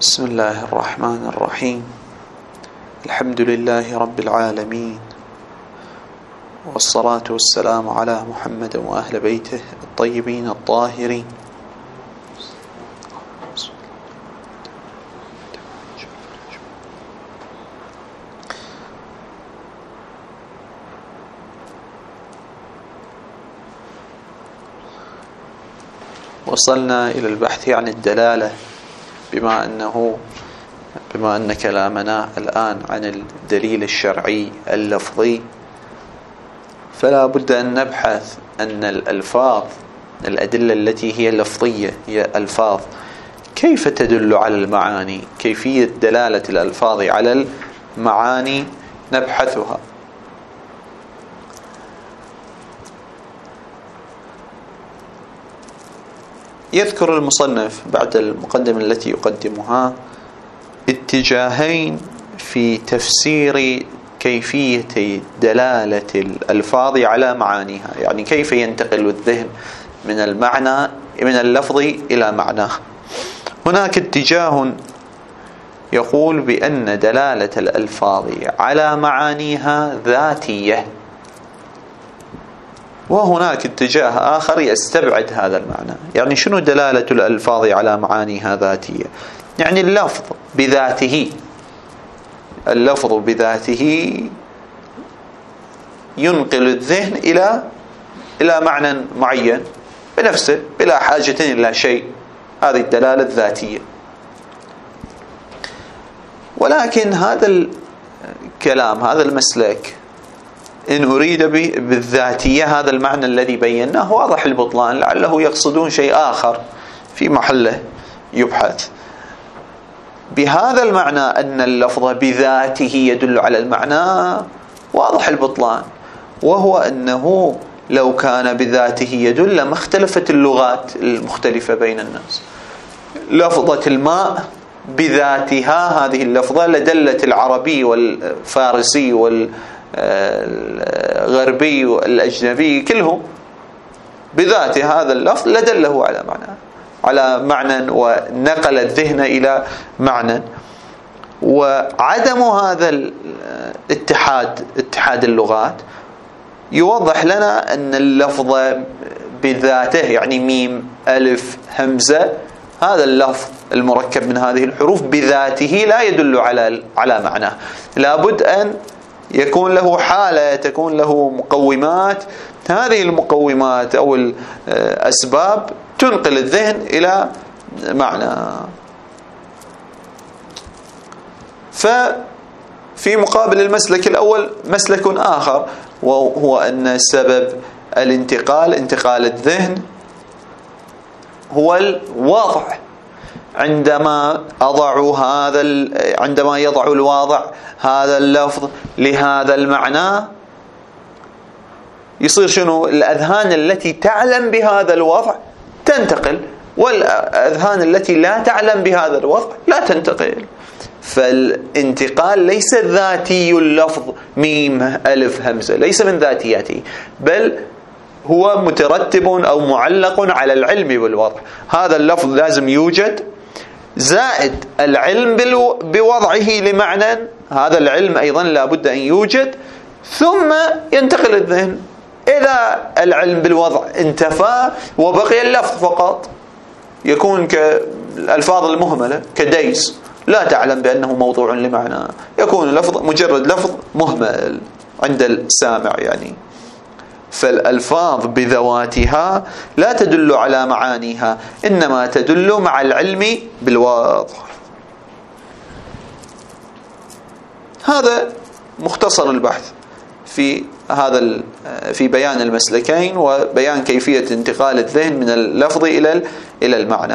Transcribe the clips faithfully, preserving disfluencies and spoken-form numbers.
بسم الله الرحمن الرحيم. الحمد لله رب العالمين، والصلاة والسلام على محمد وأهل بيته الطيبين الطاهرين. وصلنا إلى البحث عن الدلالة، بما أنه بما أن كلامنا الآن عن الدليل الشرعي اللفظي، فلا بد أن نبحث أن الألفاظ، الأدلة التي هي لفظية، هي ألفاظ، كيف تدل على المعاني، كيفية دلالة الألفاظ على المعاني نبحثها. يذكر المصنف بعد المقدمة التي يقدمها اتجاهين في تفسير كيفية دلالة الألفاظ على معانيها، يعني كيف ينتقل الذهن من المعنى من اللفظ إلى معناه. هناك اتجاه يقول بأن دلالة الألفاظ على معانيها ذاتية، وهناك اتجاه آخر يستبعد هذا المعنى. يعني شنو دلالة الألفاظ على معانيها ذاتية؟ يعني اللفظ بذاته اللفظ بذاته ينقل الذهن إلى إلى معنى معين بنفسه بلا حاجة إلى شيء، هذه الدلالة الذاتية. ولكن هذا الكلام، هذا المسلك، إن أريد بالذاتية هذا المعنى الذي بيناه واضح البطلان، لعله يقصدون شيء آخر في محله يبحث. بهذا المعنى أن اللفظ بذاته يدل على المعنى واضح البطلان، وهو أنه لو كان بذاته يدل لما اختلفت اللغات المختلفة بين الناس. لفظة الماء بذاتها هذه اللفظة لدلت العربي والفارسي والغربي والأجنبي كلهم بذاته هذا اللفظ لدله على معنى على معنى ونقل الذهن إلى معنى. وعدم هذا الاتحاد اتحاد اللغات يوضح لنا أن اللفظ بذاته، يعني ميم ألف همزة، هذا اللفظ المركب من هذه الحروف بذاته لا يدل على على معناه، لابد أن يكون له حالة، تكون له مقومات، هذه المقومات أو الأسباب تنقل الذهن إلى معنى. ففي مقابل المسلك الأول مسلك آخر، وهو أن سبب الانتقال انتقال الذهن هو الوضع. عندما أضع هذا عندما يضع الواضع هذا اللفظ لهذا المعنى، يصير شنو؟ الأذهان التي تعلم بهذا الوضع تنتقل، والأذهان التي لا تعلم بهذا الوضع لا تنتقل. فالانتقال ليس ذاتي اللفظ ميم ألف همزة، ليس من ذاتياته، بل هو مترتب أو معلق على العلم بالوضع. هذا اللفظ لازم يوجد، زائد العلم بوضعه لمعنى، هذا العلم أيضا لابد أن يوجد، ثم ينتقل الذهن. إذا العلم بالوضع انتفى وبقي اللفظ فقط، يكون كالألفاظ المهملة كديس، لا تعلم بأنه موضوع لمعنى، يكون اللفظ مجرد لفظ مهمل عند السامع. يعني فالألفاظ بذواتها لا تدل على معانيها، إنما تدل مع العلم بالوضع. هذا مختصر البحث في هذا في بيان المسلكين وبيان كيفية انتقال الذهن من اللفظ إلى إلى المعنى.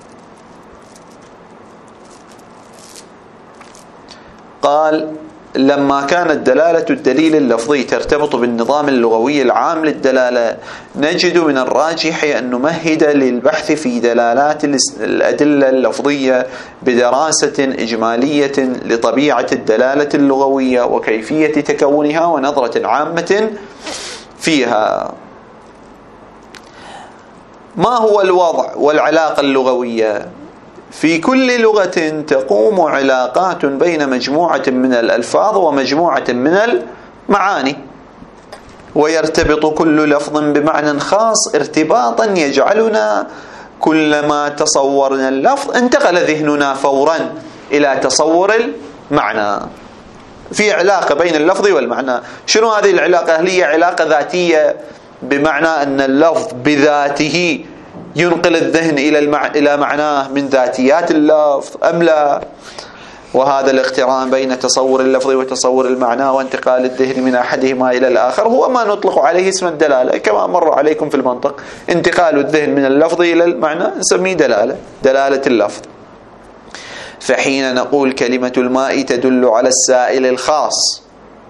قال: لما كانت دلالة الدليل اللفظي ترتبط بالنظام اللغوي العام للدلالة، نجد من الراجح أن نمهد للبحث في دلالات الأدلة اللفظية بدراسة إجمالية لطبيعة الدلالة اللغوية وكيفية تكونها ونظرة عامة فيها. ما هو الوضع والعلاقة اللغوية؟ في كل لغة تقوم علاقات بين مجموعة من الألفاظ ومجموعة من المعاني، ويرتبط كل لفظ بمعنى خاص ارتباطا يجعلنا كلما تصورنا اللفظ انتقل ذهننا فورا إلى تصور المعنى. في علاقة بين اللفظ والمعنى. شنو هذه العلاقة؟ هل هي علاقة ذاتية بمعنى أن اللفظ بذاته ينقل الذهن إلى المع... إلى معناه من ذاتيات اللفظ أم لا؟ وهذا الاقتران بين تصور اللفظ وتصور المعنى وانتقال الذهن من أحدهما إلى الآخر هو ما نطلق عليه اسم الدلالة، كما مر عليكم في المنطق. انتقال الذهن من اللفظ إلى المعنى نسميه دلالة، دلالة اللفظ. فحين نقول كلمة الماء تدل على السائل الخاص،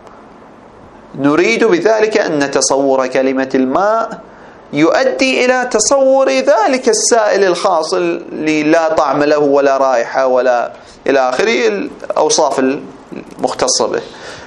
نريد بذلك أن تصور كلمة الماء يؤدي إلى تصور ذلك السائل الخاص اللي لا طعم له ولا رائحة ولا إلى آخره الأوصاف المختصة به،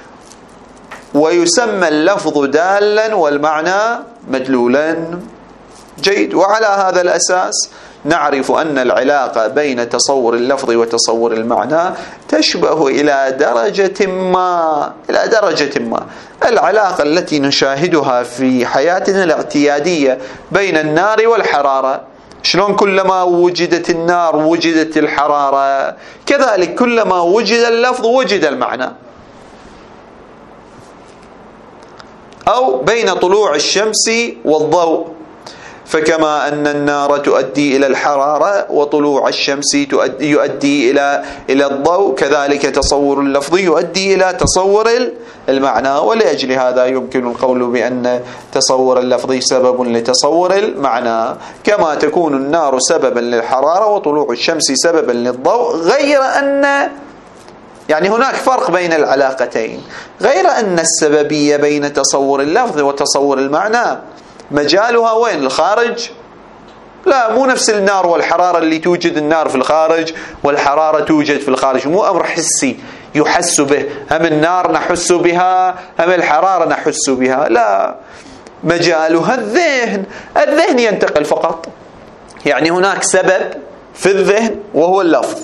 ويسمى اللفظ دالا والمعنى مدلولا. جيد. وعلى هذا الأساس نعرف أن العلاقة بين تصور اللفظ وتصور المعنى تشبه إلى درجة ما إلى درجة ما العلاقة التي نشاهدها في حياتنا الاعتيادية بين النار والحرارة. شلون كلما وجدت النار وجدت الحرارة، كذلك كلما وجد اللفظ وجد المعنى. أو بين طلوع الشمس والضوء، فكما أن النار تؤدي إلى الحرارة وطلوع الشمس يؤدي إلى إلى الضوء، كذلك تصور اللفظ يؤدي إلى تصور المعنى. ولأجل هذا يمكن القول بأن تصور اللفظ سبب لتصور المعنى، كما تكون النار سببا للحرارة وطلوع الشمس سببا للضوء، غير أن يعني هناك فرق بين العلاقتين، غير أن السببية بين تصور اللفظ وتصور المعنى مجالها وين؟ الخارج؟ لا، مو نفس النار والحرارة اللي توجد النار في الخارج والحرارة توجد في الخارج، مو أمر حسي يحس به، هم النار نحس بها هم الحرارة نحس بها، لا، مجالها الذهن. الذهن ينتقل فقط، يعني هناك سبب في الذهن وهو اللفظ،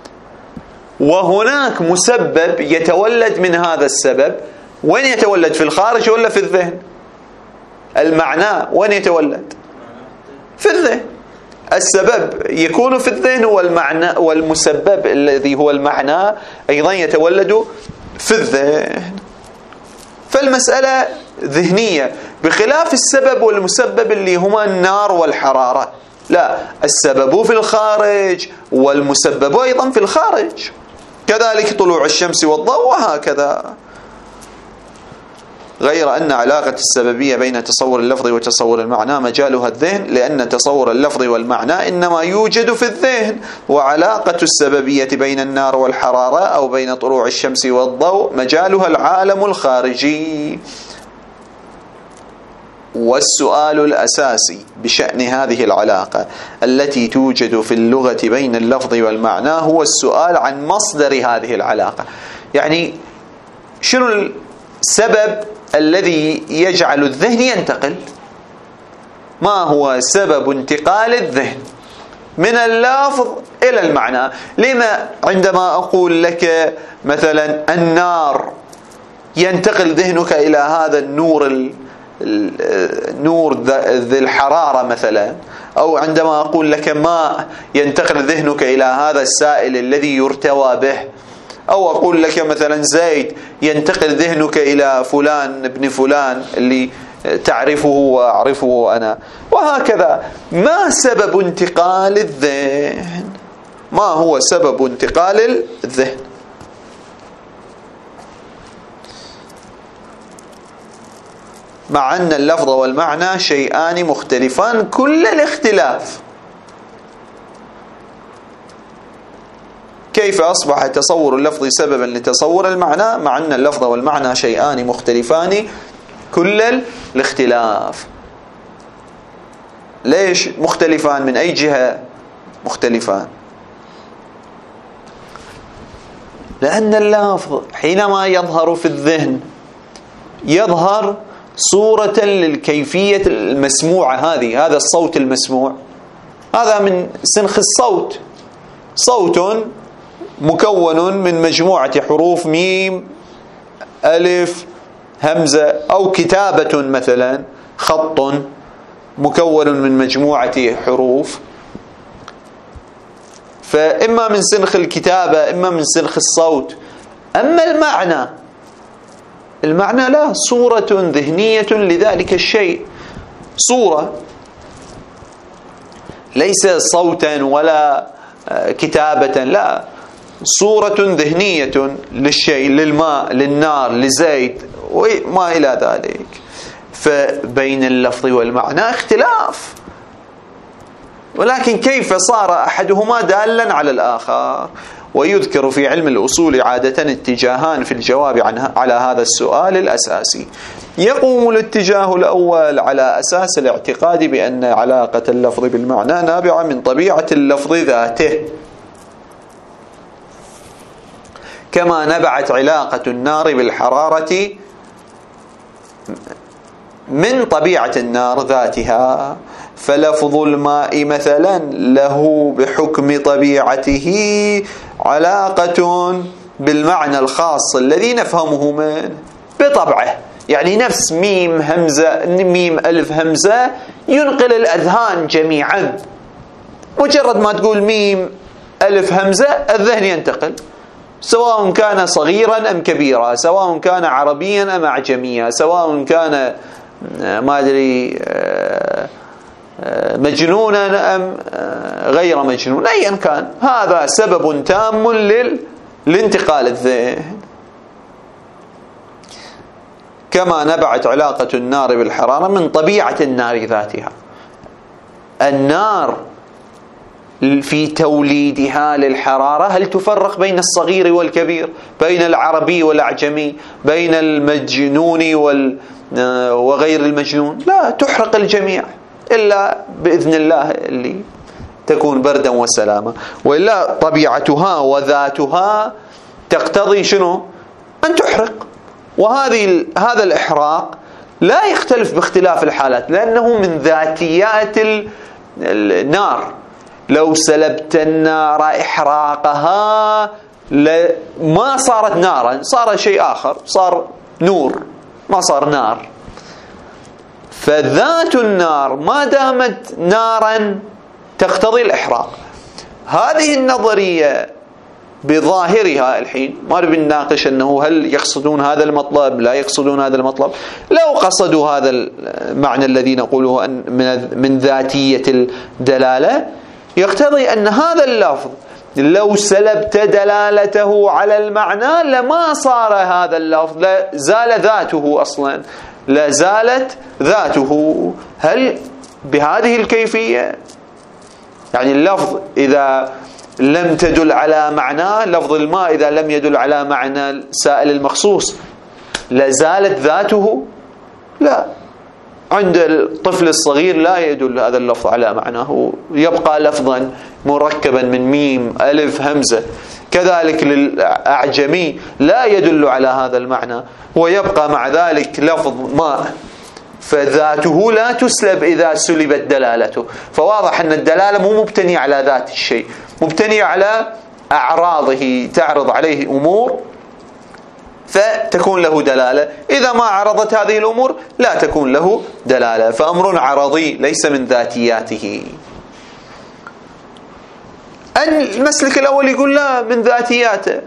وهناك مسبب يتولد من هذا السبب. وين يتولد؟ في الخارج ولا في الذهن؟ المعنى وين يتولد؟ في الذهن. السبب يكون في الذهن والمعنى، والمسبب الذي هو المعنى أيضا يتولد في الذهن. فالمسألة ذهنية، بخلاف السبب والمسبب اللي هما النار والحرارة، لا، السبب في الخارج والمسبب أيضا في الخارج، كذلك طلوع الشمس والضوء وهكذا. غير أن علاقة السببية بين تصور اللفظ وتصور المعنى مجالها الذهن، لأن تصور اللفظ والمعنى إنما يوجد في الذهن، وعلاقة السببية بين النار والحرارة أو بين طلوع الشمس والضوء مجالها العالم الخارجي. والسؤال الأساسي بشأن هذه العلاقة التي توجد في اللغة بين اللفظ والمعنى هو السؤال عن مصدر هذه العلاقة. يعني شنو السبب الذي يجعل الذهن ينتقل؟ ما هو سبب انتقال الذهن من اللفظ إلى المعنى؟ لما عندما أقول لك مثلا النار ينتقل ذهنك إلى هذا النور النور ذي الحرارة مثلا، أو عندما أقول لك ماء ينتقل ذهنك إلى هذا السائل الذي يرتوى به، أو أقول لك مثلا زيد ينتقل ذهنك إلى فلان ابن فلان اللي تعرفه وأعرفه أنا، وهكذا. ما سبب انتقال الذهن؟ ما هو سبب انتقال الذهن؟ مع أن اللفظ والمعنى شيئان مختلفان كل الاختلاف، كيف أصبح تصور اللفظ سببا لتصور المعنى مع أن اللفظ والمعنى شيئان مختلفان كل الاختلاف؟ ليش مختلفان؟ من أي جهة مختلفان؟ لأن اللفظ حينما يظهر في الذهن يظهر صورة للكيفية المسموعة، هذه هذا الصوت المسموع، هذا من سنخ الصوت، صوت مكون من مجموعة حروف ميم ألف همزة، أو كتابة مثلا خط مكون من مجموعة حروف، فإما من سنخ الكتابة إما من سنخ الصوت. أما المعنى المعنى لا، صورة ذهنية لذلك الشيء، صورة ليس صوتا ولا كتابة، لا، صورة ذهنية للشيء، للماء، للنار، لزيت وما إلى ذلك. فبين اللفظ والمعنى اختلاف، ولكن كيف صار أحدهما دالا على الآخر؟ ويذكر في علم الأصول عادة اتجاهان في الجواب عنها على هذا السؤال الأساسي. يقوم الاتجاه الأول على أساس الاعتقاد بأن علاقة اللفظ بالمعنى نابعة من طبيعة اللفظ ذاته، كما نبعت علاقة النار بالحرارة من طبيعة النار ذاتها. فلفظ الماء مثلا له بحكم طبيعته علاقة بالمعنى الخاص الذي نفهمه منه بطبعه، يعني نفس ميم همزة ميم ألف همزة ينقل الأذهان جميعا، مجرد ما تقول ميم ألف همزة الذهن ينتقل، سواء كان صغيرا أم كبيرا، سواء كان عربيا أم أعجميا، سواء كان ما أدري مجنونا أم غير مجنون، أيا كان، هذا سبب تام للانتقال الذهن. كما نبعت علاقة النار بالحرارة من طبيعة النار ذاتها. النار في توليدها للحرارة هل تفرق بين الصغير والكبير، بين العربي والأعجمي، بين المجنون وغير المجنون؟ لا، تحرق الجميع إلا بإذن الله اللي تكون بردا وسلاما، وإلا طبيعتها وذاتها تقتضي شنو؟ أن تحرق. وهذه هذا الإحراق لا يختلف باختلاف الحالات، لأنه من ذاتيات النار. لو سلبت النار إحراقها ما صارت نارا، صار شيء آخر، صار نور، ما صار نار. فذات النار ما دامت نارا تقتضي الإحراق. هذه النظرية بظاهرها الحين ما نبي نناقش أنه هل يقصدون هذا المطلب لا يقصدون هذا المطلب. لو قصدوا هذا المعنى الذي نقوله أن من ذاتية الدلالة، يقتضي أن هذا اللفظ لو سلبت دلالته على المعنى لما صار هذا اللفظ، لا زال ذاته أصلا، لا زالت ذاته. هل بهذه الكيفية؟ يعني اللفظ إذا لم تدل على معناه، لفظ الماء إذا لم يدل على معنى السائل المخصوص، لا زالت ذاته؟ لا، عند الطفل الصغير لا يدل هذا اللفظ على معناه، يبقى لفظا مركبا من ميم ألف همزة. كذلك للأعجمي لا يدل على هذا المعنى ويبقى مع ذلك لفظ ماء، فذاته لا تسلب إذا سلبت دلالته. فواضح أن الدلالة مو مبتنية على ذات الشيء، مبتنية على أعراضه، تعرض عليه أمور فتكون له دلالة، إذا ما عرضت هذه الأمور لا تكون له دلالة، فأمر عرضي ليس من ذاتياته. المسلك الأول يقول لا، من ذاتياته.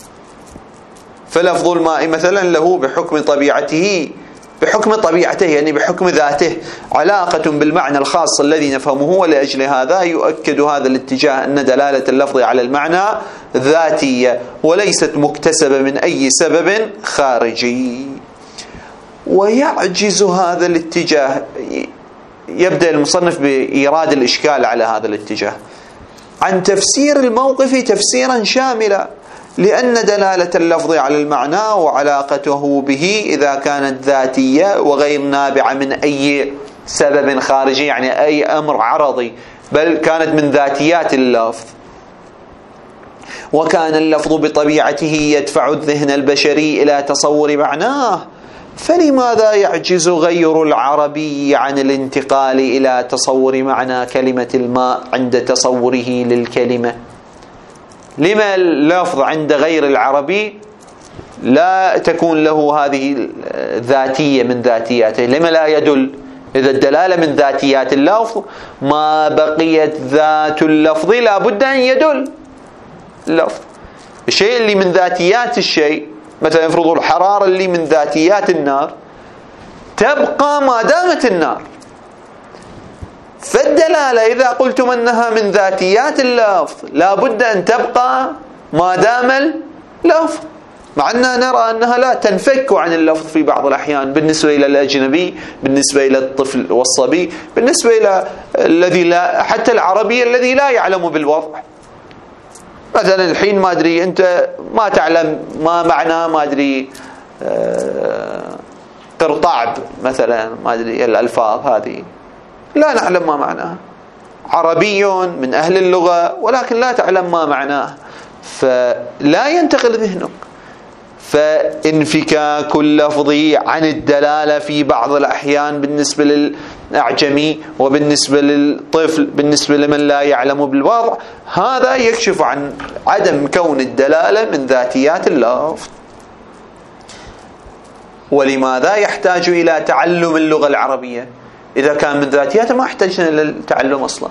فلفظ الماء مثلا له بحكم طبيعته، بحكم طبيعته يعني بحكم ذاته علاقة بالمعنى الخاص الذي نفهمه، ولأجل هذا يؤكد هذا الاتجاه أن دلالة اللفظ على المعنى ذاتية وليست مكتسبة من أي سبب خارجي. ويعجز هذا الاتجاه، يبدأ المصنف بإيراد الإشكال على هذا الاتجاه، عن تفسير الموقف تفسيرا شاملا، لأن دلالة اللفظ على المعنى وعلاقته به إذا كانت ذاتية وغير نابعة من أي سبب خارجي، يعني أي أمر عرضي، بل كانت من ذاتيات اللفظ، وكان اللفظ بطبيعته يدفع الذهن البشري إلى تصور معناه، فلماذا يعجز غير العربي عن الانتقال إلى تصور معنى كلمة الماء عند تصوره للكلمة؟ لما اللفظ عند غير العربي لا تكون له هذه الذاتية من ذاتياته؟ لما لا يدل؟ إذا الدلالة من ذاتيات اللفظ ما بقيت ذات اللفظ لا بد أن يدل اللفظ. الشيء اللي من ذاتيات الشيء، مثلا افرضوا الحرارة اللي من ذاتيات النار تبقى ما دامت النار، فالدلالة إذا قلتم أنها من ذاتيات اللفظ لا بد أن تبقى ما دام اللفظ، مع أننا نرى أنها لا تنفك عن اللفظ في بعض الأحيان بالنسبة إلى الأجنبي، بالنسبة إلى الطفل والصبي، بالنسبة إلى الذي لا، حتى العربي الذي لا يعلم بالوضع. مثلا الحين ما أدري أنت ما تعلم ما معنى ما أدري قرطعب مثلا، ما أدري الألفاظ هذه لا نعلم ما معناها، عربي من أهل اللغة ولكن لا تعلم ما معناه، فلا ينتقل ذهنك. فانفكاك اللفظ عن الدلالة في بعض الأحيان بالنسبة للأعجمي وبالنسبة للطفل بالنسبة لمن لا يعلم بالوضع، هذا يكشف عن عدم كون الدلالة من ذاتيات اللفظ. ولماذا يحتاج إلى تعلم اللغة العربية؟ إذا كان من ذاتياته ما احتاجنا إلى التعلم أصلا،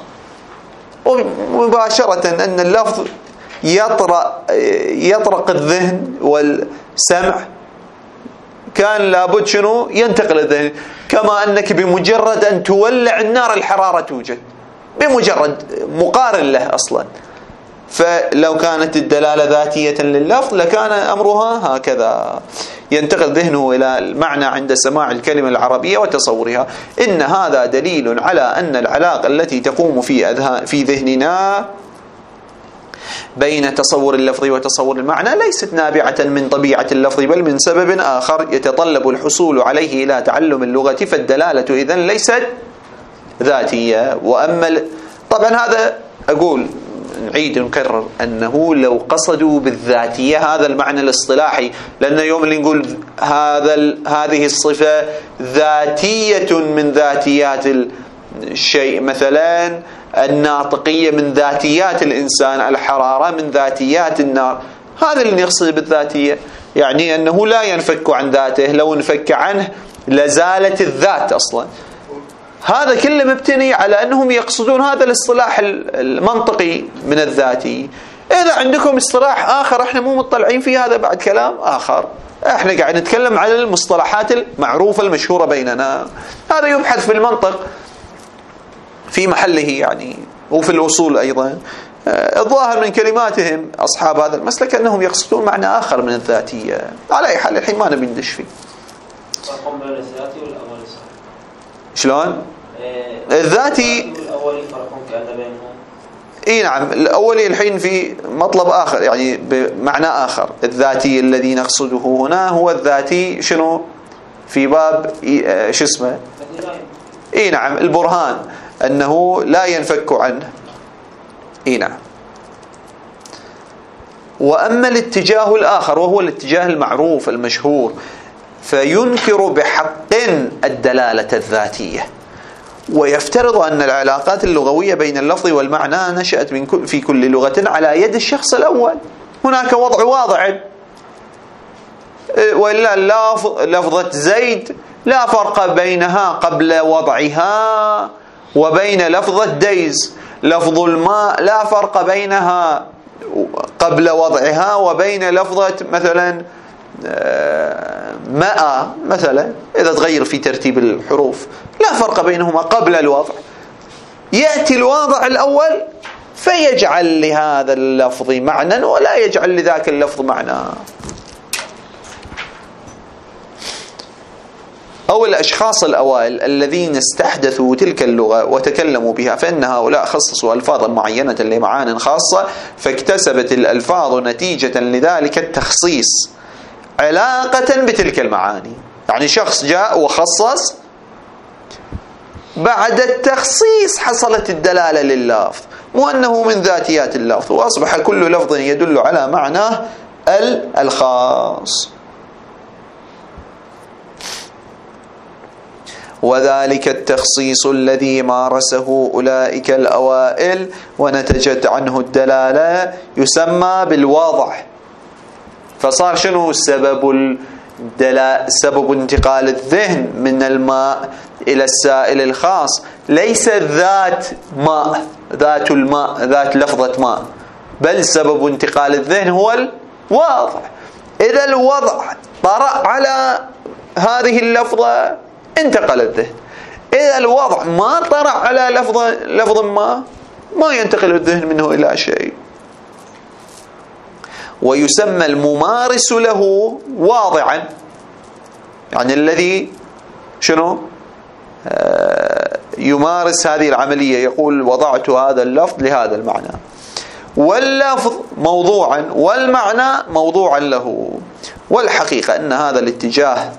ومباشرة أن اللفظ يطرق يطرق الذهن والسمع، كان لابد شنو ينتقل الذهن، كما أنك بمجرد أن تولع النار الحرارة توجد، بمجرد مقارن له أصلا. فلو كانت الدلالة ذاتية لللفظ لكان أمرها هكذا، ينتقل ذهنه إلى المعنى عند سماع الكلمة العربية وتصورها. إن هذا دليل على أن العلاقة التي تقوم في أذهان في ذهننا بين تصور اللفظ وتصور المعنى ليست نابعة من طبيعة اللفظ، بل من سبب آخر يتطلب الحصول عليه إلى تعلم اللغة، فالدلالة إذن ليست ذاتية. وأما طبعا هذا أقول نعيد ونكرر أنه لو قصدوا بالذاتية هذا المعنى الاصطلاحي، لأن يوم اللي نقول هذا هذه الصفة ذاتية من ذاتيات الشيء، مثلا الناطقية من ذاتيات الإنسان، الحرارة من ذاتيات النار، هذا اللي يقصد بالذاتية، يعني أنه لا ينفك عن ذاته، لو انفك عنه لزالت الذات أصلا. هذا كله مبتني على أنهم يقصدون هذا الاصطلاح المنطقي من الذاتي. إذا عندكم اصطلاح آخر احنا مو مطلعين فيه، هذا بعد كلام آخر، احنا قاعد نتكلم على المصطلحات المعروفة المشهورة بيننا، هذا يبحث في المنطق في محله يعني، وفي الأصول أيضا. الظاهر من كلماتهم أصحاب هذا المسلك أنهم يقصدون معنى آخر من الذاتية. على أي حال الحين ما نبي ندش فيه. فرق بين الذاتي والأولي صح؟ شلون؟ الذاتي الأولي فرق كأن بينهم. اي نعم، الأولي الحين في مطلب آخر يعني بمعنى آخر. الذاتي الذي نقصده هنا هو الذاتي شنو؟ في باب شو اسمه؟ اي نعم، البرهان أنه لا ينفك عنه. اي نعم. وأما الاتجاه الآخر وهو الاتجاه المعروف المشهور، فينكر بحق الدلالة الذاتية، ويفترض أن العلاقات اللغوية بين اللفظ والمعنى نشأت من كل في كل لغة على يد الشخص الأول. هناك وضع واضع، وإلا لفظة زيد لا فرق بينها قبل وضعها وبين لفظة ديز، لفظ الماء لا فرق بينها قبل وضعها وبين لفظة مثلا ماء مثلا، إذا تغير في ترتيب الحروف لا فرق بينهما قبل الوضع. يأتي الواضع الأول فيجعل لهذا اللفظ معنى ولا يجعل لذاك اللفظ معنى. أو الأشخاص الأوائل الذين استحدثوا تلك اللغة وتكلموا بها، فإن هؤلاء خصصوا ألفاظا معينة لمعان خاصة، فاكتسبت الألفاظ نتيجة لذلك التخصيص علاقة بتلك المعاني. يعني شخص جاء وخصص، بعد التخصيص حصلت الدلالة لللفظ، مو أنه من ذاتيات اللفظ، وأصبح كل لفظ يدل على معناه الخاص. وذلك التخصيص الذي مارسه أولئك الأوائل ونتجت عنه الدلالة يسمى بالوضع. فصار شنو سبب الدلالة؟ سبب انتقال الذهن من الماء إلى السائل الخاص ليس ذات ماء، ذات الماء، ذات لفظة ماء، بل سبب انتقال الذهن هو الوضع. إذا الوضع طرأ على هذه اللفظة انتقل الذهن. إذا الوضع ما طرأ على لفظة لفظ ما ما ينتقل الذهن منه إلى شيء. ويسمى الممارس له واضعا، يعني الذي شنو آه يمارس هذه العملية، يقول وضعت هذا اللفظ لهذا المعنى، واللفظ موضوعا والمعنى موضوعا له. والحقيقة أن هذا الاتجاه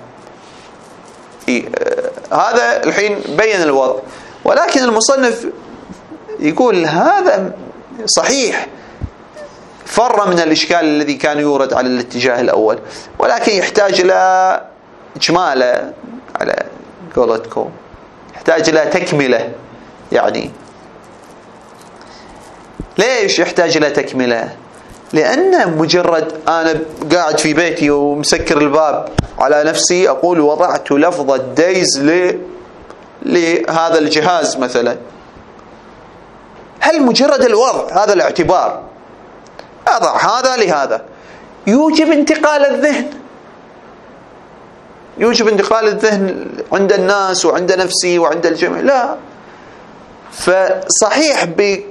هذا الحين بين الوضع، ولكن المصنف يقول هذا صحيح فر من الإشكال الذي كان يورد على الاتجاه الأول، ولكن يحتاج إلى إجمالة على قولتكم، يحتاج إلى تكملة. يعني ليش يحتاج إلى تكملة؟ لأن مجرد أنا قاعد في بيتي ومسكر الباب على نفسي أقول وضعت لفظة دايز لهذا الجهاز مثلا، هل مجرد الوضع هذا الاعتبار أضع هذا لهذا يوجب انتقال الذهن، يوجب انتقال الذهن عند الناس وعند نفسي وعند الجميع؟ لا. فصحيح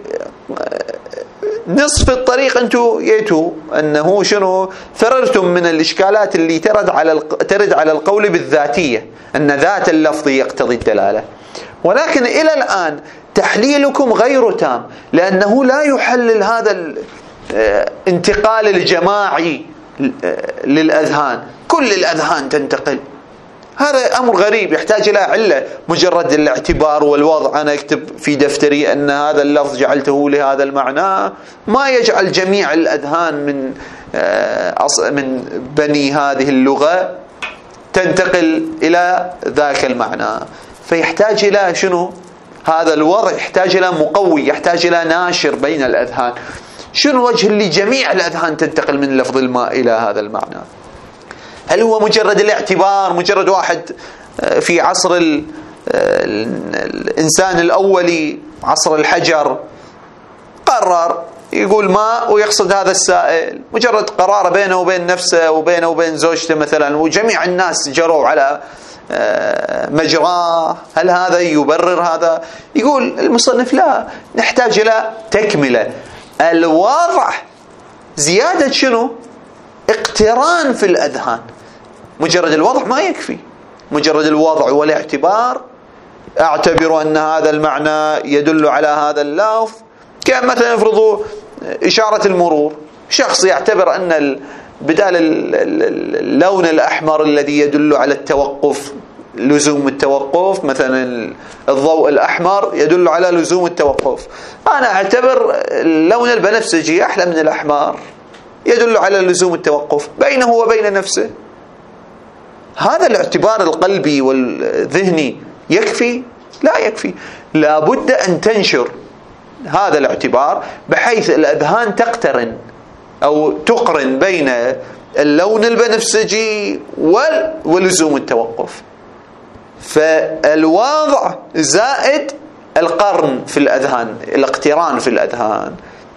بنصف الطريق أنتم يأتوا أنه شنو فررتم من الإشكالات اللي ترد على ترد على القول بالذاتية، أن ذات اللفظ يقتضي الدلالة، ولكن إلى الآن تحليلكم غير تام، لأنه لا يحلل هذا الانتقال الجماعي للأذهان، كل الأذهان تنتقل. هذا أمر غريب يحتاج إلى علة. مجرد الاعتبار والوضع، أنا أكتب في دفتري أن هذا اللفظ جعلته لهذا المعنى، ما يجعل جميع الأذهان من من بني هذه اللغة تنتقل إلى ذاك المعنى. فيحتاج إلى شنو؟ هذا الوضع يحتاج إلى مقوي، يحتاج إلى ناشر بين الأذهان. شنو وجه اللي جميع الأذهان تنتقل من لفظ الماء إلى هذا المعنى؟ هل هو مجرد الاعتبار، مجرد واحد في عصر الإنسان الأولي عصر الحجر قرر يقول ماء ويقصد هذا السائل، مجرد قرار بينه وبين نفسه وبينه وبين زوجته مثلا، وجميع الناس جروا على مجراه، هل هذا يبرر هذا؟ يقول المصنف لا، نحتاج إلى تكملة. الوضع زيادة شنو؟ اقتران في الأذهان. مجرد الوضع ما يكفي، مجرد الوضع والاعتبار اعتبروا أن هذا المعنى يدل على هذا اللفظ، كان مثلا يفرضوا إشارة المرور، شخص يعتبر أن بدال اللون الأحمر الذي يدل على التوقف لزوم التوقف، مثلا الضوء الأحمر يدل على لزوم التوقف، أنا أعتبر اللون البنفسجي أحلى من الأحمر يدل على لزوم التوقف بينه وبين نفسه. هذا الاعتبار القلبي والذهني يكفي؟ لا يكفي، لا بد أن تنشر هذا الاعتبار بحيث الأذهان تقترن أو تقرن بين اللون البنفسجي ولزوم التوقف. فالوضع زائد القرن في الأذهان، الاقتران في الأذهان.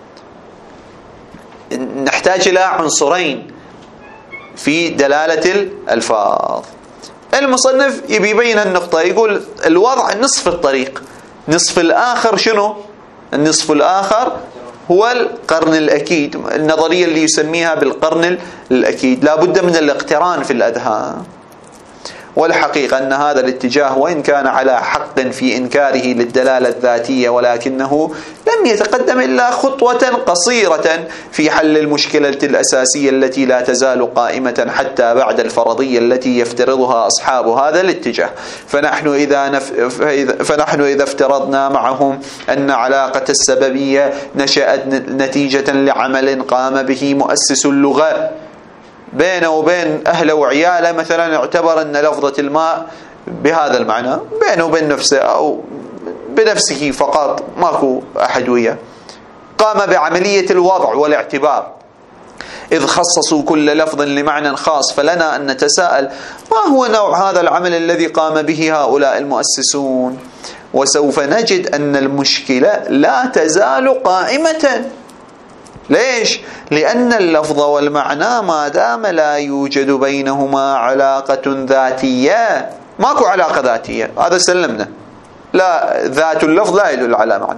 نحتاج إلى عنصرين في دلالة الألفاظ. المصنف يبي يبين النقطة، يقول الوضع نصف الطريق، نصف الآخر شنو؟ النصف الآخر هو القرن الأكيد، النظرية اللي يسميها بالقرن الأكيد، لا بد من الاقتران في الأذهان. والحقيقة أن هذا الاتجاه وإن كان على حق في إنكاره للدلالة الذاتية، ولكنه لم يتقدم إلا خطوة قصيرة في حل المشكلة الأساسية التي لا تزال قائمة حتى بعد الفرضية التي يفترضها أصحاب هذا الاتجاه. فنحن إذا, نف... فنحن إذا افترضنا معهم أن علاقة السببية نشأت نتيجة لعمل قام به مؤسس اللغة بينه وبين أهله وعياله، مثلا اعتبر أن لفظة الماء بهذا المعنى بينه وبين نفسه أو بنفسه فقط، ماكو أحد وياه، قام بعملية الوضع والاعتبار، إذ خصصوا كل لفظ لمعنى خاص. فلنا أن نتساءل ما هو نوع هذا العمل الذي قام به هؤلاء المؤسسون؟ وسوف نجد أن المشكلة لا تزال قائمة. ليش؟ لأن اللفظ والمعنى ما دام لا يوجد بينهما علاقة ذاتية، ماكو علاقة ذاتية، هذا سلمنا، لا ذات اللفظ لا يدل على معنى،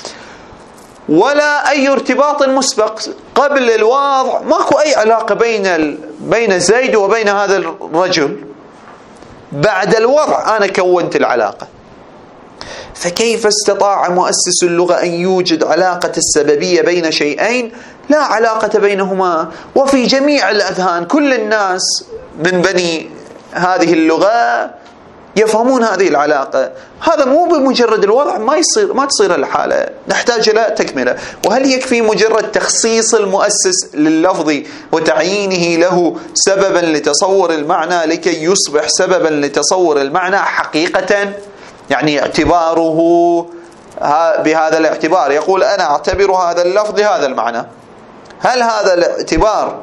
ولا أي ارتباط مسبق قبل الوضع، ماكو أي علاقة بين بين زيد وبين هذا الرجل. بعد الوضع أنا كونت العلاقة. فكيف استطاع مؤسس اللغة أن يوجد علاقة السببية بين شيئين لا علاقة بينهما؟ وفي جميع الأذهان كل الناس من بني هذه اللغة يفهمون هذه العلاقة. هذا مو بمجرد الوضع ما يصير، ما تصير الحالة، نحتاج إلى تكملة. وهل يكفي مجرد تخصيص المؤسس لللفظ وتعيينه له سببا لتصور المعنى لكي يصبح سببا لتصور المعنى حقيقة؟ يعني اعتباره بهذا الاعتبار، يقول أنا أعتبر هذا اللفظ لهذا المعنى. هل هذا الاعتبار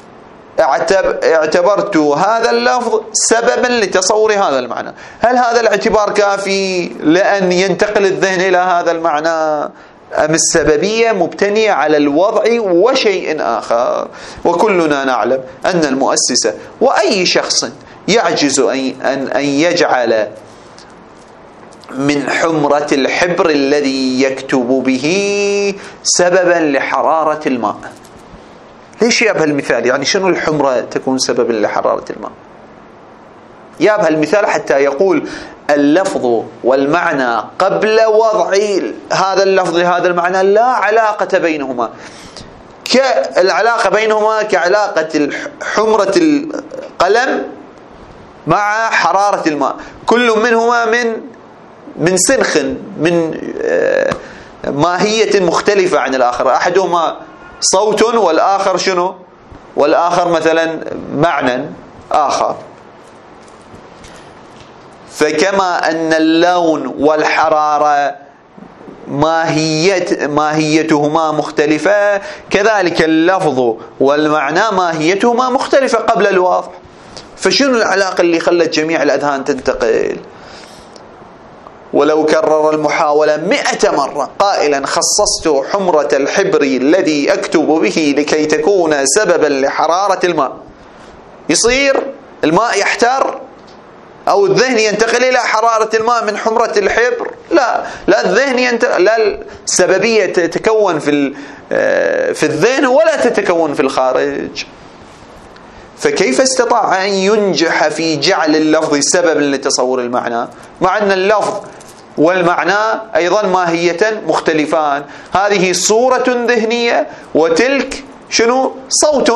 اعتبرت هذا اللفظ سببا لتصور هذا المعنى؟ هل هذا الاعتبار كافي لأن ينتقل الذهن إلى هذا المعنى، أم السببية مبتنية على الوضع وشيء آخر؟ وكلنا نعلم أن المؤسسة وأي شخص يعجز أن يجعل من حمرة الحبر الذي يكتب به سببا لحرارة الماء. ليش يابها المثال؟ يعني شنو الحمرة تكون سببا لحرارة الماء؟ يابها المثال حتى يقول اللفظ والمعنى قبل وضع هذا اللفظ لهذا المعنى لا علاقة بينهما، كالعلاقة بينهما كعلاقة حمرة القلم مع حرارة الماء، كل منهما من من سنخ، من ماهية مختلفة عن الآخر، أحدهما صوت والآخر شنو؟ والآخر مثلا معنى آخر. فكما أن اللون والحرارة ماهية ماهيتهما مختلفة، كذلك اللفظ والمعنى ماهيتهما مختلفة قبل الوضع. فشنو العلاقة اللي خلت جميع الأذهان تنتقل؟ ولو كرر المحاولة مئة مرة قائلا خصصت حمرة الحبر الذي أكتب به لكي تكون سببا لحرارة الماء، يصير الماء يحتر أو الذهن ينتقل إلى حرارة الماء من حمرة الحبر؟ لا، لا الذهن ينتقل، لا السببية تتكون في في الذهن ولا تتكون في الخارج. فكيف استطاع أن ينجح في جعل اللفظ سببا لتصور المعنى مع أن اللفظ والمعنى أيضا ماهية مختلفان؟ هذه صورة ذهنية وتلك شنو؟ صوت.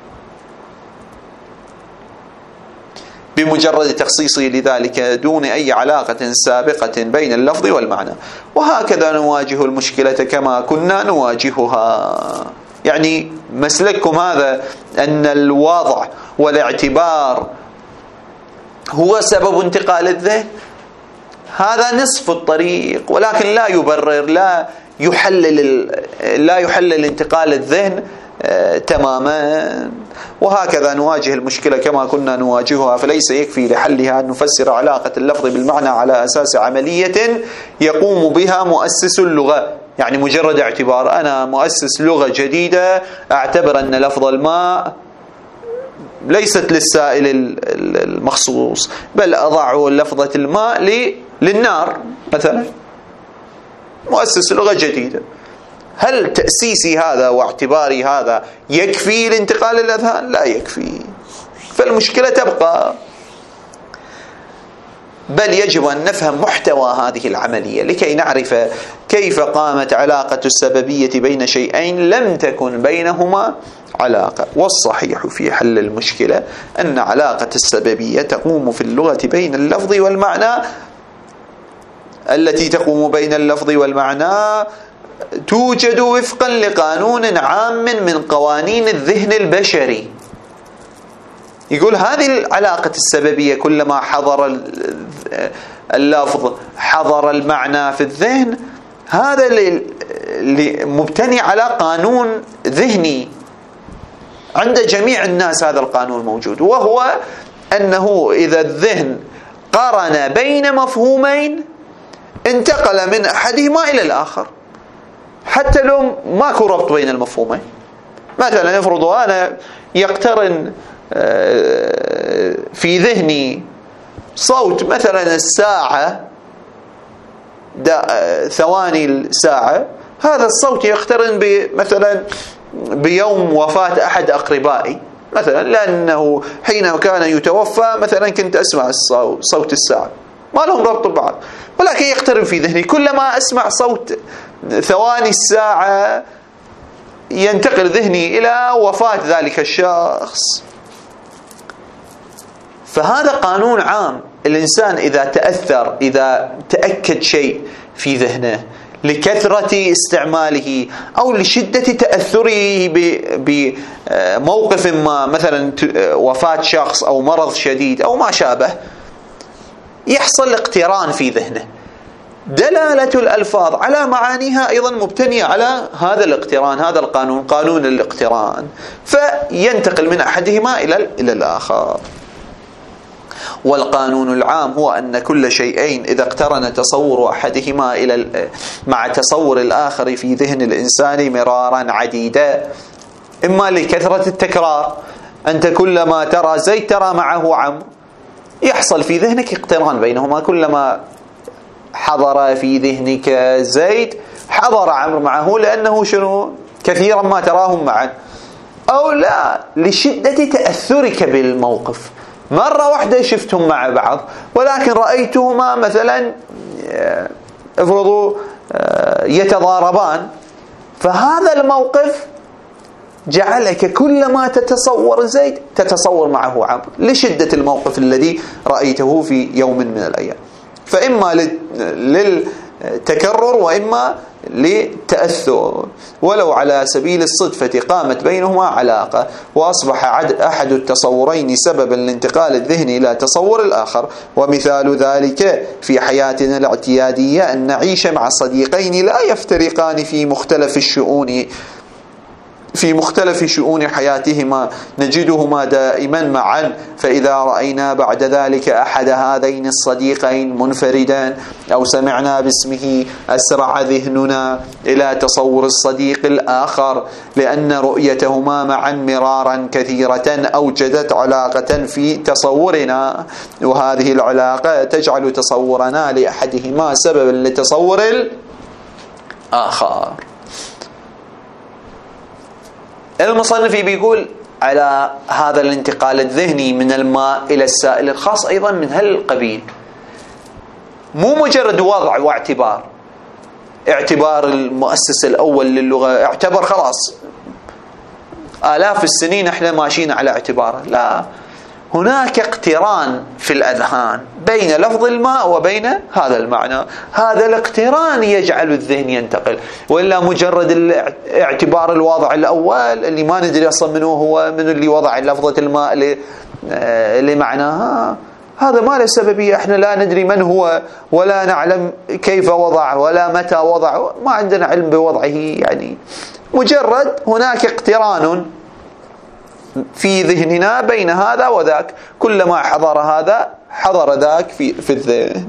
بمجرد تخصيصه لذلك دون أي علاقة سابقة بين اللفظ والمعنى. وهكذا نواجه المشكلة كما كنا نواجهها. يعني مسلككم هذا أن الوضع والاعتبار هو سبب انتقال الذهن، هذا نصف الطريق، ولكن لا يبرر، لا يحلل لا يحلل انتقال الذهن آه تماما. وهكذا نواجه المشكلة كما كنا نواجهها. فليس يكفي لحلها أن نفسر علاقة اللفظ بالمعنى على أساس عملية يقوم بها مؤسس اللغة، يعني مجرد اعتبار. أنا مؤسس لغة جديدة أعتبر أن لفظ الماء ليست للسائل المخصوص، بل أضع لفظة الماء للنار مثلا، مؤسس لغة جديدة. هل تأسيسي هذا واعتباري هذا يكفي لانتقال الأذهان؟ لا يكفي. فالمشكلة تبقى، بل يجب أن نفهم محتوى هذه العملية لكي نعرف كيف قامت علاقة السببية بين شيئين لم تكن بينهما علاقة. والصحيح في حل المشكلة أن علاقة السببية تقوم في اللغة بين اللفظ والمعنى، التي تقوم بين اللفظ والمعنى توجد وفقا لقانون عام من قوانين الذهن البشري. يقول هذه العلاقة السببية كلما حضر اللفظ حضر المعنى في الذهن، هذا اللي مبتني على قانون ذهني عند جميع الناس. هذا القانون موجود، وهو أنه إذا الذهن قارن بين مفهومين انتقل من أحدهما إلى الآخر حتى لو ماكو ربط بين المفهومين. مثلا افرض أنا يقترن في ذهني صوت مثلا الساعة ثواني الساعة، هذا الصوت يقترن مثلا بيوم وفاة أحد أقربائي مثلا، لأنه حين كان يتوفى مثلا كنت أسمع صوت الساعة، ما لهم ربط ببعض، ولكن يقترن في ذهني كلما أسمع صوت ثواني الساعة ينتقل ذهني إلى وفاة ذلك الشخص. فهذا قانون عام. الإنسان إذا تأثر، إذا تأكد شيء في ذهنه لكثرة استعماله أو لشدة تأثره بموقف ما، مثلا وفاة شخص أو مرض شديد أو ما شابه، يحصل اقتران في ذهنه. دلالة الألفاظ على معانيها أيضا مبتنية على هذا الاقتران، هذا القانون، قانون الاقتران، فينتقل من أحدهما إلى إلى الآخر. والقانون العام هو أن كل شيئين إذا اقترن تصور أحدهما إلى مع تصور الآخر في ذهن الإنسان مرارا عديدا، إما لكثرة التكرار، أنت كلما ترى زيد ترى معه عمرو، يحصل في ذهنك اقتران بينهما، كلما حضر في ذهنك زيد حضر عمرو معه، لأنه شنو كثيرا ما تراهم معا. أو لا، لشدة تأثرك بالموقف، مرة واحدة شفتهم مع بعض ولكن رأيتهما مثلا افرضوا يتضاربان، فهذا الموقف جعلك كلما تتصور زيد تتصور معه عمرو لشدة الموقف الذي رأيته في يوم من الأيام. فإما للتكرر وإما للتأثر، ولو على سبيل الصدفة قامت بينهما علاقة وأصبح أحد التصورين سببا لانتقال الذهن إلى تصور الآخر. ومثال ذلك في حياتنا الاعتيادية أن نعيش مع صديقين لا يفترقان في مختلف الشؤون في مختلف شؤون حياتهما، نجدهما دائما معا، فإذا رأينا بعد ذلك أحد هذين الصديقين منفردا أو سمعنا باسمه أسرع ذهننا إلى تصور الصديق الآخر، لأن رؤيتهما معا مرارا كثيرة أوجدت علاقة في تصورنا، وهذه العلاقة تجعل تصورنا لأحدهما سببا لتصور الآخر. المصنف بيقول على هذا الانتقال الذهني من الماء إلى السائل الخاص أيضا من هالقبيل، مو مجرد وضع واعتبار، اعتبار المؤسس الأول للغة اعتبر خلاص آلاف السنين احنا ماشيين على اعتباره، لا، هناك اقتران في الأذهان بين لفظ الماء وبين هذا المعنى، هذا الاقتران يجعل الذهن ينتقل، وإلا مجرد الاعتبار الوضع الأول اللي ما ندري أصلا منه هو، من اللي وضع لفظة الماء لمعناها، هذا ما له سببية، احنا لا ندري من هو ولا نعلم كيف وضع ولا متى وضع، ما عندنا علم بوضعه، يعني مجرد هناك اقتران في ذهننا بين هذا وذاك، كلما حضر هذا حضر ذاك في في الذهن.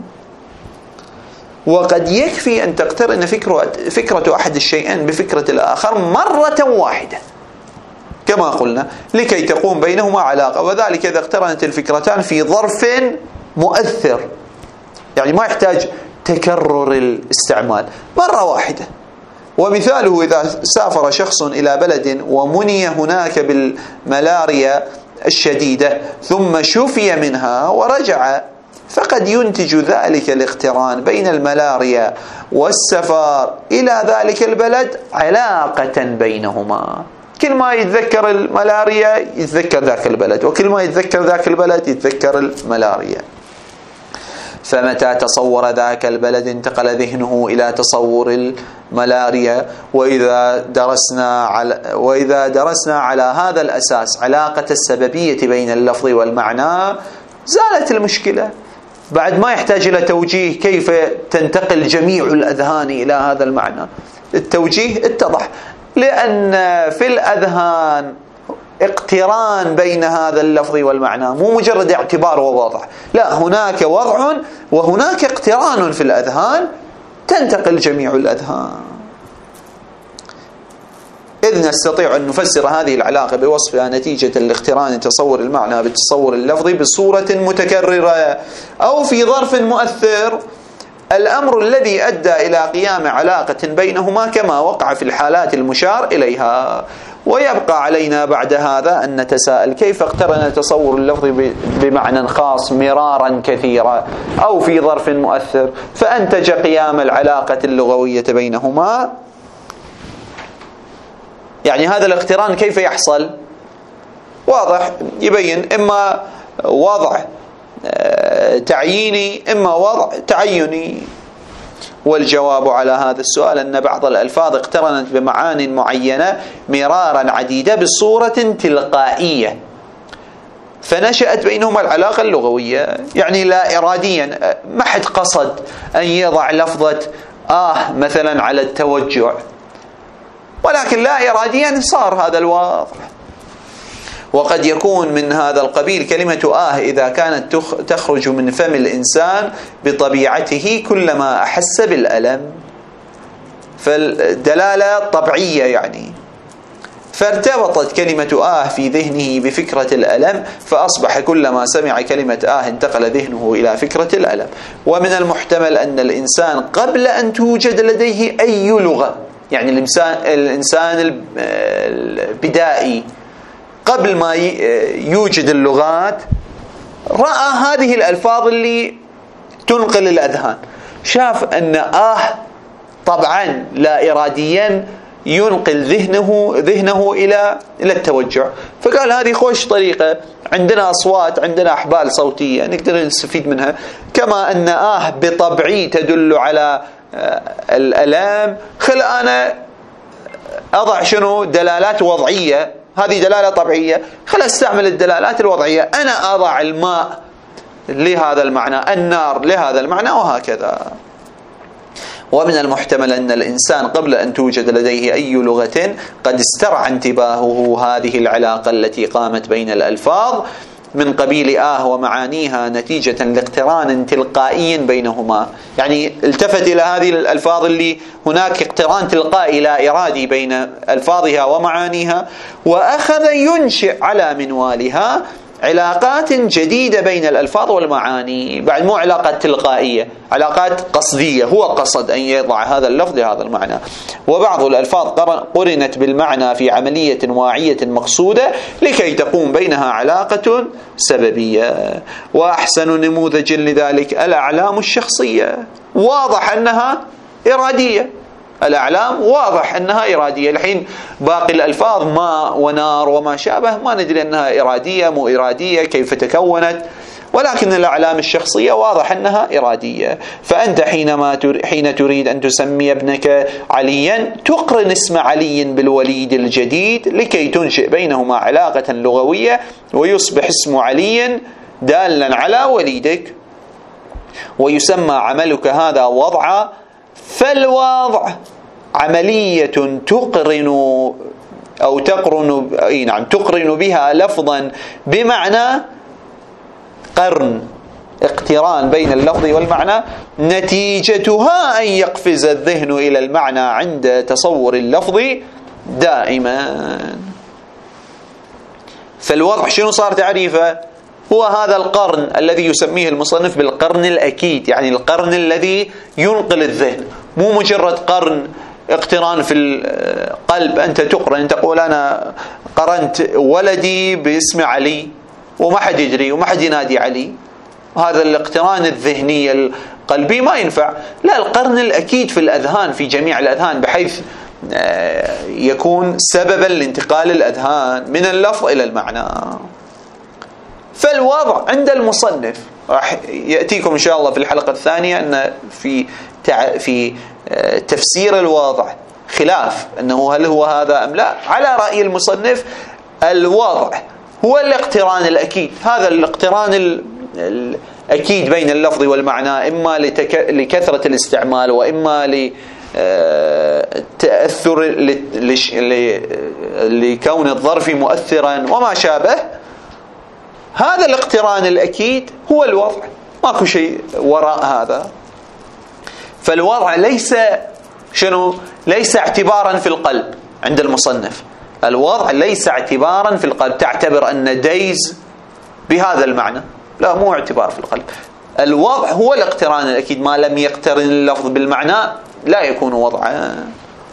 وقد يكفي أن تقترن فكرة فكرة أحد الشيئين بفكرة الآخر مرة واحدة كما قلنا لكي تقوم بينهما علاقة، وذلك إذا اقترنت الفكرتان في ظرف مؤثر، يعني ما يحتاج تكرر الاستعمال، مرة واحدة. ومثاله إذا سافر شخص إلى بلد ومني هناك بالملاريا الشديدة ثم شفي منها ورجع، فقد ينتج ذلك الاقتران بين الملاريا والسفر إلى ذلك البلد علاقة بينهما، كل ما يتذكر الملاريا يتذكر ذاك البلد، وكل ما يتذكر ذاك البلد يتذكر الملاريا. فمتى تصور ذاك البلد انتقل ذهنه إلى تصور الملاريا. وإذا درسنا على وإذا درسنا على هذا الأساس علاقة السببية بين اللفظ والمعنى زالت المشكلة، بعد ما يحتاج إلى توجيه كيف تنتقل جميع الأذهان إلى هذا المعنى. التوجيه اتضح، لأن في الأذهان اقتران بين هذا اللفظ والمعنى، مو مجرد اعتبار ووضع، لا، هناك وضع وهناك اقتران في الأذهان، تنتقل جميع الأذهان. إذ نستطيع أن نفسر هذه العلاقة بوصفها نتيجة لاقتران تصور المعنى بالتصور اللفظي بصورة متكررة أو في ظرف مؤثر، الأمر الذي أدى إلى قيام علاقة بينهما كما وقع في الحالات المشار إليها. ويبقى علينا بعد هذا أن نتساءل كيف اقترن تصور اللفظ بمعنى خاص مرارا كثيرا أو في ظرف مؤثر فأنتج قيام العلاقة اللغوية بينهما. يعني هذا الاقتران كيف يحصل؟ واضح، يبين إما وضع تعييني إما وضع تعيني. والجواب على هذا السؤال أن بعض الألفاظ اقترنت بمعان معينة مرارا عديدة بصورة تلقائية فنشأت بينهما العلاقة اللغوية، يعني لا إراديا، ما حد قصد أن يضع لفظة آه مثلا على التوجع، ولكن لا إراديا صار هذا الوضع. وقد يكون من هذا القبيل كلمة آه إذا كانت تخرج من فم الإنسان بطبيعته كلما أحس بالألم، فالدلالة طبيعية يعني، فارتبطت كلمة آه في ذهنه بفكرة الألم، فأصبح كلما سمع كلمة آه انتقل ذهنه إلى فكرة الألم. ومن المحتمل أن الإنسان قبل أن توجد لديه أي لغة، يعني الإنسان الإنسان البدائي قبل ما يوجد اللغات رأى هذه الألفاظ اللي تنقل الأذهان، شاف أن آه طبعا لا إراديا ينقل ذهنه ذهنه إلى إلى التوجع، فقال هذه خوش طريقة، عندنا أصوات، عندنا أحبال صوتية نقدر نستفيد منها، كما أن آه بطبعي تدل على الألام، خل أنا أضع شنو دلالات وضعية، هذه دلالة طبيعية، خل أستعمل الدلالات الوضعية، أنا أضع الماء لهذا المعنى، النار لهذا المعنى، وهكذا. ومن المحتمل أن الإنسان قبل أن توجد لديه أي لغة قد استرعى انتباهه هذه العلاقة التي قامت بين الألفاظ من قبيل آه ومعانيها نتيجة لاقتران تلقائي بينهما، يعني التفت إلى هذه الألفاظ اللي هناك اقتران تلقائي لا إرادي بين ألفاظها ومعانيها، وأخذ ينشئ على منوالها علاقات جديدة بين الألفاظ والمعاني، بعد مو علاقات تلقائية، علاقات قصدية، هو قصد أن يضع هذا اللفظ لهذا المعنى. وبعض الألفاظ قرنت بالمعنى في عملية واعية مقصودة لكي تقوم بينها علاقة سببية. وأحسن نموذج لذلك الأعلام الشخصية، واضح أنها إرادية، الأعلام واضح أنها إرادية. الحين باقي الألفاظ ماء ونار وما شابه ما ندري أنها إرادية مو إرادية كيف تكونت، ولكن الأعلام الشخصية واضح أنها إرادية. فأنت حينما حين تريد أن تسمي ابنك عليا تقرن اسم علي بالوليد الجديد لكي تنشئ بينهما علاقة لغوية ويصبح اسم علي دالا على وليدك، ويسمى عملك هذا وضعا. فالوضع عملية تقرن أو تقرن أي نعم تقرن بها لفظا بمعنى قرن، اقتران بين اللفظ والمعنى، نتيجتها أن يقفز الذهن إلى المعنى عند تصور اللفظ دائما. فالوضع شنو صار تعريفه؟ هو هذا القرن الذي يسميه المصنف بالقرن الأكيد، يعني القرن الذي ينقل الذهن، مو مجرد قرن اقتران في القلب، أنت تقرن تقول أنا قرنت ولدي باسم علي وما حد يدري وما حد ينادي علي، هذا الاقتران الذهني القلبي ما ينفع. لا، القرن الأكيد في الأذهان، في جميع الأذهان، بحيث يكون سببا لانتقال الأذهان من اللفظ إلى المعنى. فالوضع عند المصنف راح يأتيكم إن شاء الله في الحلقة الثانية أن في في تفسير الوضع خلاف أنه هل هو هذا أم لا. على رأي المصنف الوضع هو الاقتران الأكيد، هذا الاقتران الأكيد بين اللفظ والمعنى، إما لكثرة الاستعمال وإما لتأثر لكون الظرف مؤثرا وما شابه. هذا الاقتران الأكيد هو الوضع، ماكو شيء وراء هذا. فالوضع ليس شنو؟ ليس اعتبارا في القلب عند المصنف. الوضع ليس اعتبارا في القلب، تعتبر أن ديز بهذا المعنى، لا، مو اعتبار في القلب. الوضع هو الاقتران الأكيد، ما لم يقترن اللفظ بالمعنى لا يكون وضعا.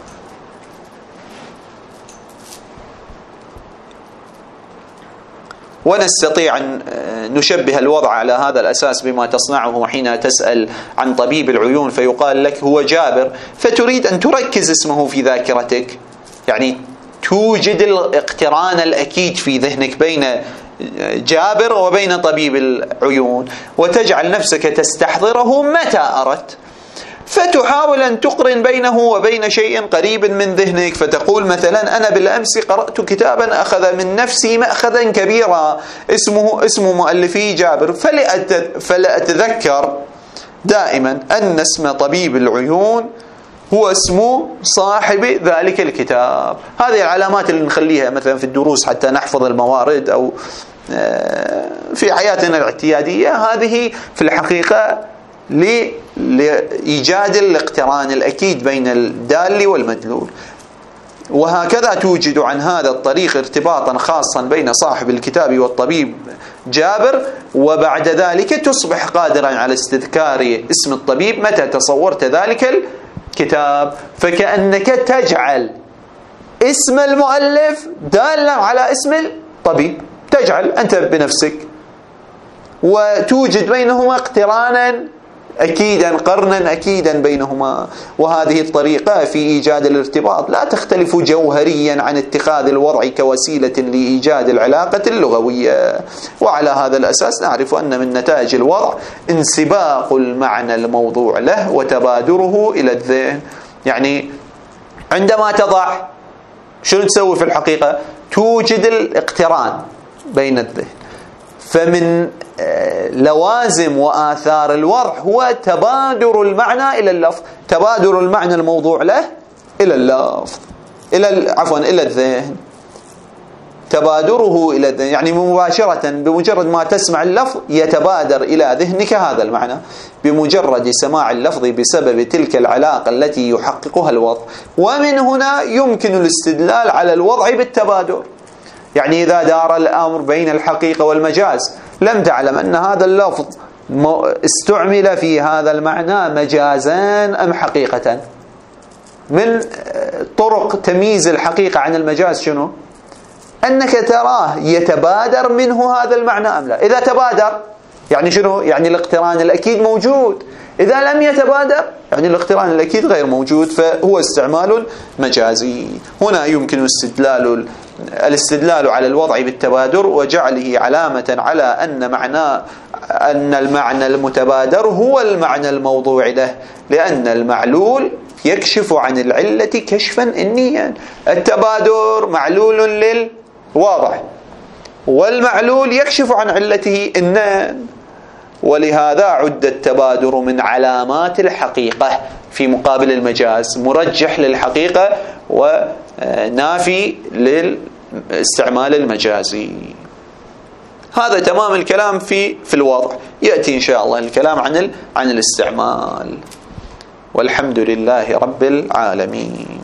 ونستطيع أن نشبه الوضع على هذا الأساس بما تصنعه حين تسأل عن طبيب العيون فيقال لك هو جابر، فتريد أن تركز اسمه في ذاكرتك، يعني توجد الاقتران الأكيد في ذهنك بين جابر وبين طبيب العيون، وتجعل نفسك تستحضره متى أردت، فتحاول أن تقرن بينه وبين شيء قريب من ذهنك. فتقول مثلا أنا بالأمس قرأت كتابا أخذ من نفسي مأخذا كبيرا اسمه اسم مؤلفي جابر، فلأتذكر دائما أن اسم طبيب العيون هو اسم صاحب ذلك الكتاب. هذه العلامات اللي نخليها مثلا في الدروس حتى نحفظ الموارد أو في حياتنا الاعتيادية، هذه في الحقيقة لإيجاد الاقتران الأكيد بين الدال والمدلول. وهكذا توجد عن هذا الطريق ارتباطا خاصا بين صاحب الكتاب والطبيب جابر، وبعد ذلك تصبح قادرا على استذكار اسم الطبيب متى تصورت ذلك الكتاب. فكأنك تجعل اسم المؤلف دالا على اسم الطبيب، تجعل أنت بنفسك، وتوجد بينهما اقترانا أكيدا، قرنا أكيدا بينهما. وهذه الطريقة في إيجاد الارتباط لا تختلف جوهريا عن اتخاذ الوضع كوسيلة لإيجاد العلاقة اللغوية. وعلى هذا الأساس نعرف أن من نتائج الوضع انسباق المعنى الموضوع له وتبادره إلى الذهن. يعني عندما تضع شنو تسوي في الحقيقة؟ توجد الاقتران بين الذهن. فمن لوازم وآثار الوضع هو تبادر المعنى إلى اللفظ، تبادر المعنى الموضوع له إلى اللفظ، إلى عفوا إلى الذهن، تبادره إلى الذهن، يعني مباشرة بمجرد ما تسمع اللفظ يتبادر إلى ذهنك هذا المعنى بمجرد سماع اللفظ بسبب تلك العلاقة التي يحققها الوضع. ومن هنا يمكن الاستدلال على الوضع بالتبادر. يعني إذا دار الأمر بين الحقيقة والمجاز لم تعلم أن هذا اللفظ استعمل في هذا المعنى مجازا أم حقيقة. من طرق تمييز الحقيقة عن المجاز شنو؟ أنك تراه يتبادر منه هذا المعنى أم لا. إذا تبادر يعني شنو؟ يعني الاقتران الأكيد موجود. إذا لم يتبادر يعني الاقتران الأكيد غير موجود، فهو استعمال مجازي. هنا يمكن استدلال الاستدلال على الوضع بالتبادر وجعله علامة على أن معنى أن المعنى المتبادر هو المعنى الموضوع له، لأن المعلول يكشف عن العلة كشفا إنيا. التبادر معلول للوضع والمعلول يكشف عن علته إنيا، ولهذا عد التبادر من علامات الحقيقة في مقابل المجاز، مرجح للحقيقة ونافي للاستعمال المجازي. هذا تمام الكلام في في الوضع. يأتي إن شاء الله الكلام عن عن الاستعمال. والحمد لله رب العالمين.